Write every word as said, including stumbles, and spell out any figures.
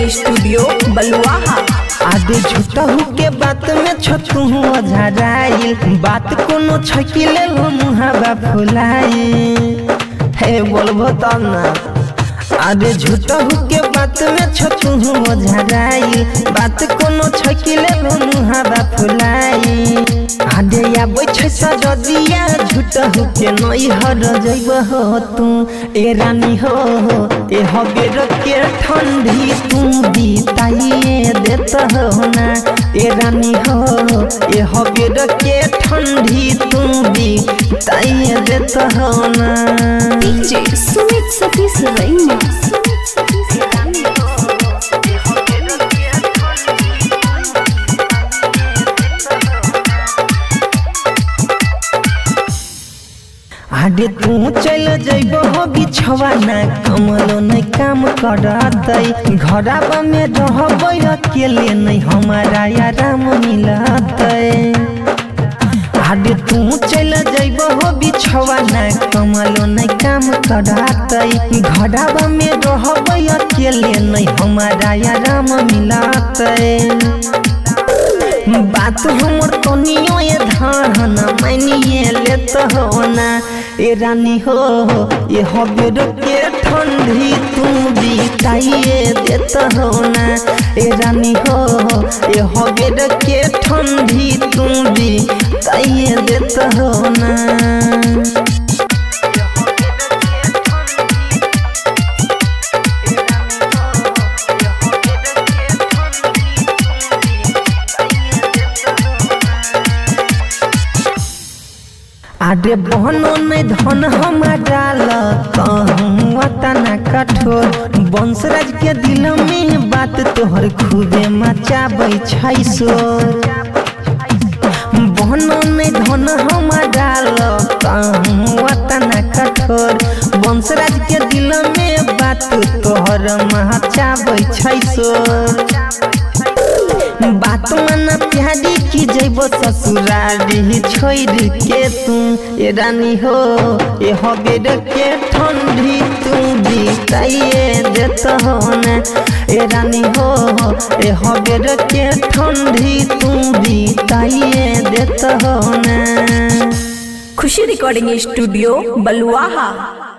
Studio बलुआहा। आदे झूठहू के बात में छतू झराइल, बात कोनो छकिले मुहावा फुलाई। हे बोलबो तब ना। आदे झूठहू के बात में छतू झराइल, बात कोनो छकिले मुहावा फुलाई। आदे आबै छै सजदिया झूठहू के नैहर जइब हो तू ए रानी हो। ए हबेर के ठंडी तू बिताइए देत हो ना ए रानी हो। ए हबेर के ठंडी तू बिताइए देत हो ना। डीजे सुमित सतीश रैना। आडे तू चल जइब हो बिछवा ना कमलो नहीं काम करतै। घरवा में रहबै अकेले नहीं हमारा आराम मिलतै। आडे तू चल जइब हो बिछवा ना कमलो नहीं काम करतै। घरवा में रहबै अकेले नहीं हमारा आराम मिलतै। बात हमर तनियो ये धान मानिए लेत हो ना ए रानी हो। ये हबेर के ठंडी तू बिताइए देत हो ना ए रानी हो। ये हबेर के ठंडी तू बिताइए देत हो ना। आडे बहनो नहीं धन हम डाल कहूँ तना कठोर। बंसराज के दिल में बात तोहर खूबे मचाबै छै शोर। बहनो नहीं धन हम डाल कहूँ तना कठोर। बंसराज के दिल में बात तोहर मचाबै छै शोर। बात मना प्यारी की जइब ससुरारी छोड़ के तू ए रानी हो। ए हबेर के ठंडी तू बिताइए देत हो ना ए रानी हो। ए हबेर के ठंडी तू बिताइए देत हो ना। खुशी रिकॉर्डिंग स्टूडियो बलुआहा।